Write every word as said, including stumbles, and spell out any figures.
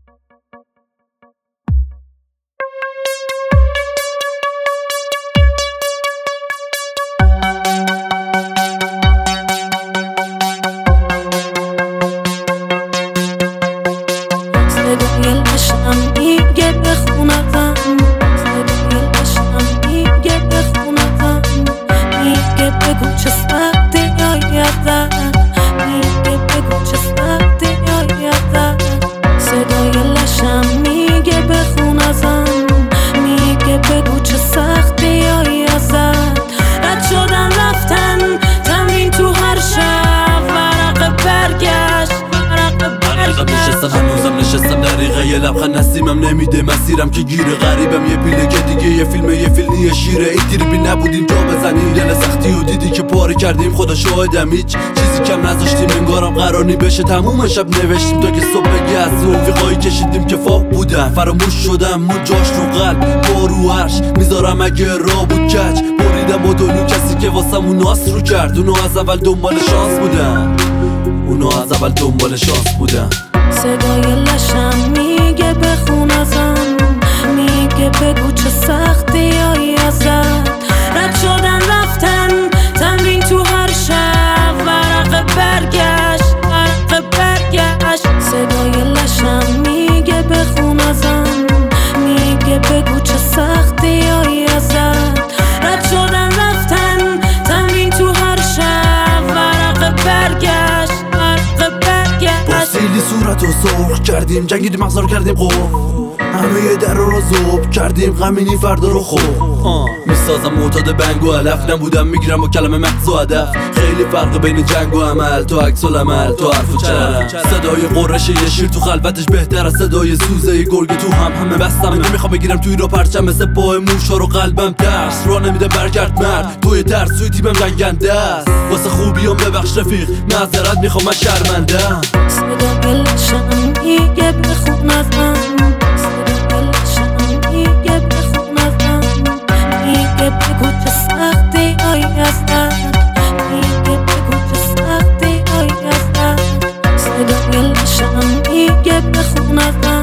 صدای لشم میگه بخونتم، صدای لشم میگه بخونتم، میگه بگو چه سختی آیدن، میگه بگو چه سختی آیدن. صدای لشم میگه بخونتم، میگه بگو چه سختی آیدن. رد شدن رفتن تمرین تو هر شب، ورق برگشت ورق برگشت. نشستم هنوزم نشستم دقیقه یه لبخند نسیمم نمیده مسیرم که گیره غریبم یه پیله که دیگه یه فیلمه یه فیلمی یه شیره. این تریبی نبودیم جا بزنیم دل سختی و دیدی که پاره کردیم خدا شاهدم هیچ چیزی کم نذاشتیم انگارم قراری بشه تموم شب نوشتیم تا که صبح بگی از رفیقایی کشیدیم که فاق بودن فراموش شدم مون جاش رو قلب با رو عرش میذارم اگه را بود کج بریدم و دنیو کسی که واسم اون ناس رو کرد اونو از اول دنبال شانس بودن اونو از اول دنبال شانس بودن. صدای لشم میگه بخونتم، میگه بگو چه سختی هایی ازت. رد شدن رفتن تمرین تو هر شب، ورق برگشت ورق برگشت. صدای لشم میگه بخونتم، میگه بگو چه سختی هایی ازت. رد شدن رفتن تمرین تو هر شب، ورق برگشت ورق برگشت. سیلی صورت رو سرخ کردیم جنگیدیم مغزار کردیم خوب همه یه در رو زوب کردیم غمینی فردا رو خوب میسازم معتاد بنگ و علف نبودم میگیرم با کلمه مغز و هدف. خیلی فرق بین جنگ و عمل تو عکس العمل تو حرف و چرم. صدای قررش یه شیر تو خلوتش بهتر از صدای سوزه یه گرگ تو هم همه بستم. نمیخوام بگیرم توی رو پرچم مثل پای موشا رو قلبم ترس رو نمیده برگرد مرد توی ترس توی تیمم جنگنده است واسه خوبیام ببخش رفیق معذرت میخوام من شرمندم. صدای لشم میگه بخونتم، صدای لشم میگه بخونتم، میگه بگو چه سختی هایی ازت، میگه بگو چه سختی هایی ازت. صدای لشم میگه بخونتم